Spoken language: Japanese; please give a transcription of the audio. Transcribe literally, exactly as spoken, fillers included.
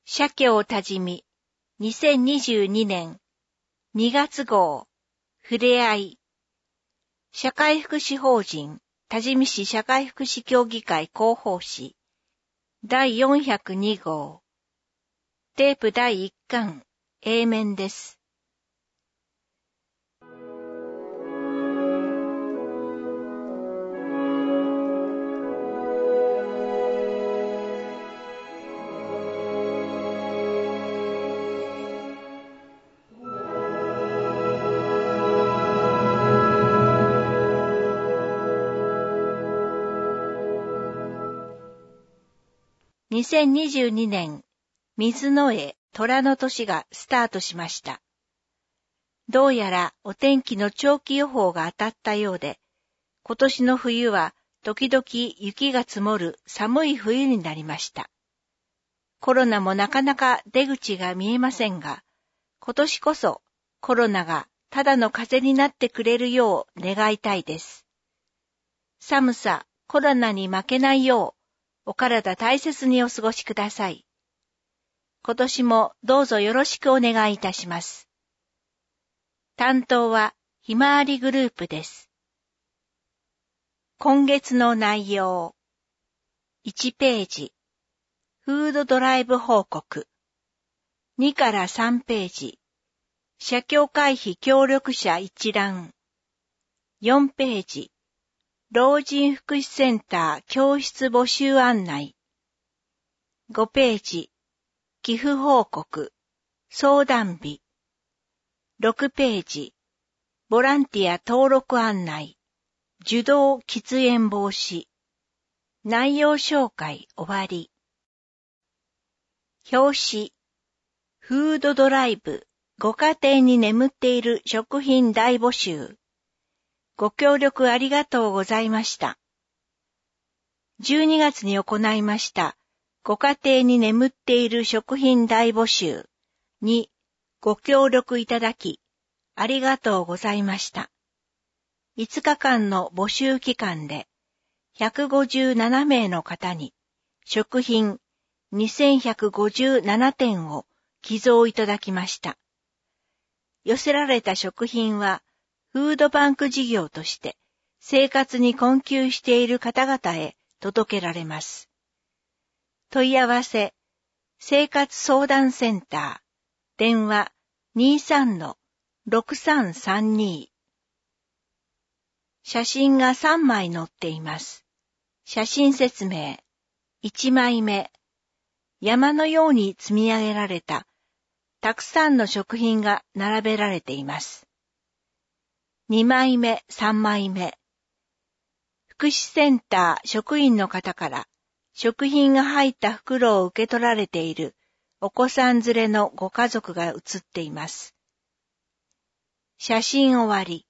社協多治見にせんにじゅうにねんにがつ号ふれあい社会福祉法人多治見市社会福祉協議会広報誌だいよんひゃくに号テープだいいっかん A 面です。にせんにじゅうにねん、水の絵虎の年がスタートしました。どうやらお天気の長期予報が当たったようで、今年の冬は時々雪が積もる寒い冬になりました。コロナもなかなか出口が見えませんが、今年こそコロナがただの風邪になってくれるよう願いたいです。寒さ、コロナに負けないよう、お体大切にお過ごしください。今年もどうぞよろしくお願いいたします。担当はひまわりグループです。今月の内容。いちページ。フードドライブ報告。にからさんページ。社協会費協力者一覧。よんページ。老人福祉センター教室募集案内。ごページ。寄付報告。相談日。ろくページ。ボランティア登録案内。受動喫煙防止。内容紹介終わり。表紙。フードドライブ。ご家庭に眠っている食品大募集。ご協力ありがとうございました。じゅうにがつに行いましたご家庭に眠っている食品大募集にご協力いただきありがとうございました。いつかかんの募集期間でひゃくごじゅうななめいの方に食品にせんひゃくごじゅうななてんを寄贈いただきました。寄せられた食品はフードバンク事業として生活に困窮している方々へ届けられます。問い合わせ、生活相談センター、電話 にじゅうさんのろくさんさんに。写真がさんまい載っています。写真説明。いちまいめ。山のように積み上げられたたくさんの食品が並べられています。にまいめ、さんまいめ。福祉センター職員の方から食品が入った袋を受け取られているお子さん連れのご家族が写っています。写真終わり。